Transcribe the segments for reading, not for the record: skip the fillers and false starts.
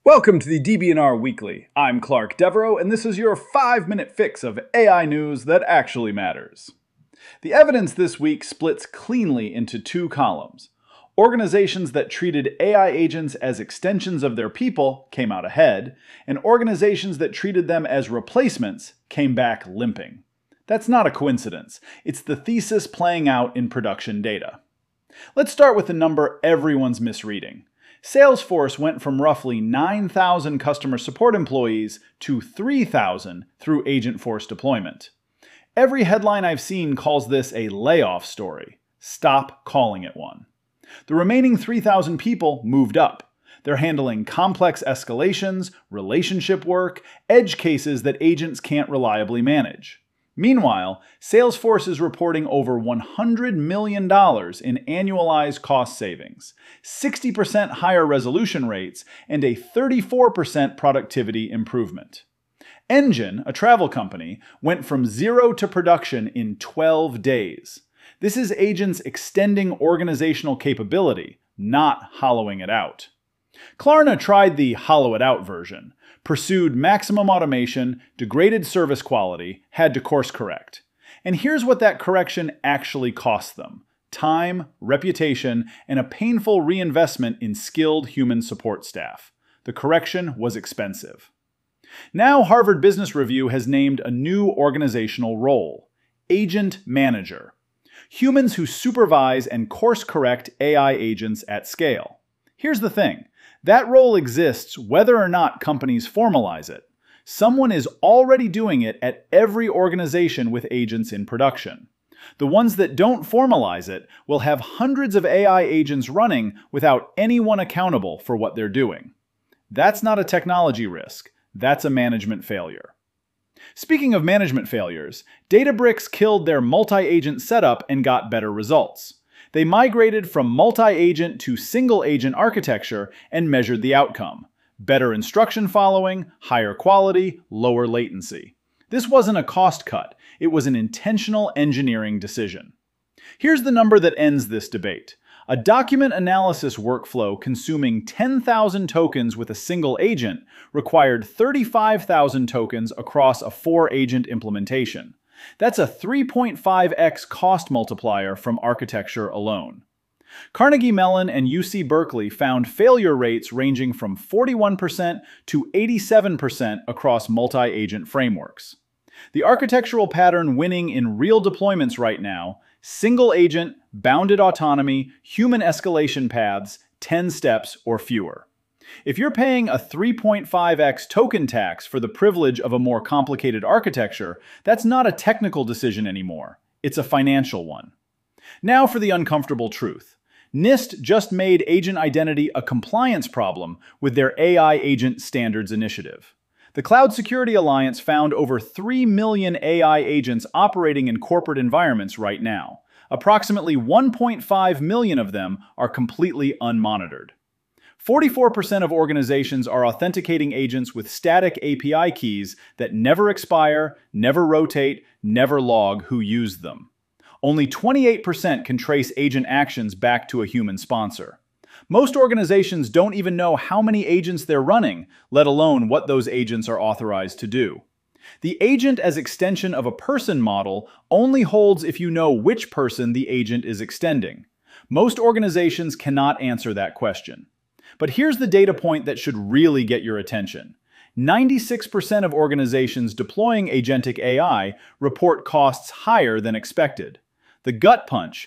Welcome to the DBNR Weekly. I'm Clark Devereaux, and this is your 5-minute fix of AI news that actually matters. The evidence this week splits cleanly into two columns. Organizations that treated AI agents as extensions of their people came out ahead, and organizations that treated them as replacements came back limping. That's not a coincidence. It's the thesis playing out in production data. Let's start with the number everyone's misreading. Salesforce went from roughly 9,000 customer support employees to 3,000 through Agentforce deployment. Every headline I've seen calls this a layoff story. Stop calling it one. The remaining 3,000 people moved up. They're handling complex escalations, relationship work, edge cases that agents can't reliably manage. Meanwhile, Salesforce is reporting over $100 million in annualized cost savings, 60% higher resolution rates, and a 34% productivity improvement. Engine, a travel company, went from zero to production in 12 days. This is agents extending organizational capability, not hollowing it out. Klarna tried the hollow it out version, pursued maximum automation, degraded service quality, had to course correct. And here's what that correction actually cost them: time, reputation, and a painful reinvestment in skilled human support staff. The correction was expensive. Now Harvard Business Review has named a new organizational role: Agent Manager. Humans who supervise and course correct AI agents at scale. Here's the thing. That role exists whether or not companies formalize it. Someone is already doing it at every organization with agents in production. The ones that don't formalize it will have hundreds of AI agents running without anyone accountable for what they're doing. That's not a technology risk. That's a management failure. Speaking of management failures, Databricks killed their multi-agent setup and got better results. They migrated from multi-agent to single-agent architecture and measured the outcome: better instruction following, higher quality, lower latency. This wasn't a cost cut, it was an intentional engineering decision. Here's the number that ends this debate. A document analysis workflow consuming 10,000 tokens with a single agent required 35,000 tokens across a 4-agent implementation. That's a 3.5x cost multiplier from architecture alone. Carnegie Mellon and UC Berkeley found failure rates ranging from 41% to 87% across multi-agent frameworks. The architectural pattern winning in real deployments right now: single agent, bounded autonomy, human escalation paths, 10 steps or fewer. If you're paying a 3.5x token tax for the privilege of a more complicated architecture, that's not a technical decision anymore. It's a financial one. Now for the uncomfortable truth. NIST just made agent identity a compliance problem with their AI Agent Standards initiative. The Cloud Security Alliance found over 3 million AI agents operating in corporate environments right now. Approximately 1.5 million of them are completely unmonitored. 44% of organizations are authenticating agents with static API keys that never expire, never rotate, never log who used them. Only 28% can trace agent actions back to a human sponsor. Most organizations don't even know how many agents they're running, let alone what those agents are authorized to do. The agent as extension of a person model only holds if you know which person the agent is extending. Most organizations cannot answer that question. But here's the data point that should really get your attention. 96% of organizations deploying agentic AI report costs higher than expected. The gut punch: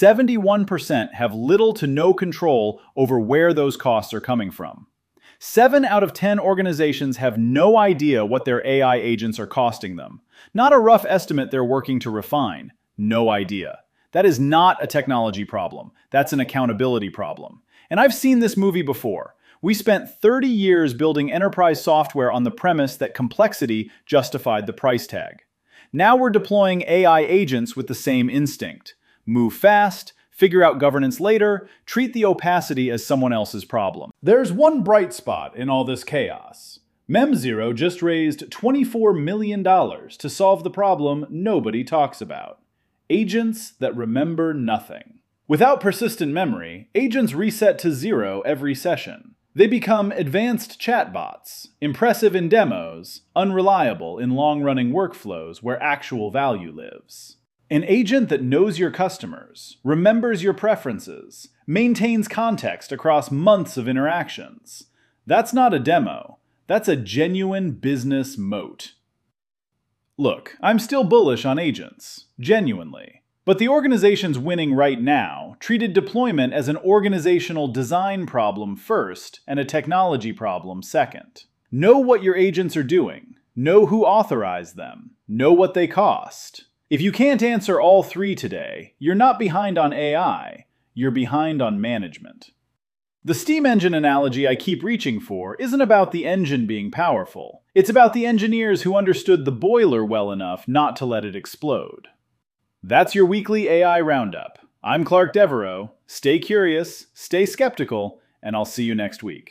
71% have little to no control over where those costs are coming from. 7 out of 10 organizations have no idea what their AI agents are costing them. Not a rough estimate they're working to refine. No idea. That is not a technology problem. That's an accountability problem. And I've seen this movie before. We spent 30 years building enterprise software on the premise that complexity justified the price tag. Now we're deploying AI agents with the same instinct. Move fast, figure out governance later, treat the opacity as someone else's problem. There's one bright spot in all this chaos. MemZero just raised $24 million to solve the problem nobody talks about: agents that remember nothing. Without persistent memory, agents reset to 0 every session. They become advanced chatbots, impressive in demos, unreliable in long-running workflows where actual value lives. An agent that knows your customers, remembers your preferences, maintains context across months of interactions. That's not a demo. That's a genuine business moat. Look, I'm still bullish on agents, genuinely. But the organizations winning right now treated deployment as an organizational design problem first and a technology problem second. Know what your agents are doing. Know who authorized them. Know what they cost. If you can't answer all three today, you're not behind on AI, you're behind on management. The steam engine analogy I keep reaching for isn't about the engine being powerful. It's about the engineers who understood the boiler well enough not to let it explode. That's your weekly AI Roundup. I'm Clark Devereaux. Stay curious, stay skeptical, and I'll see you next week.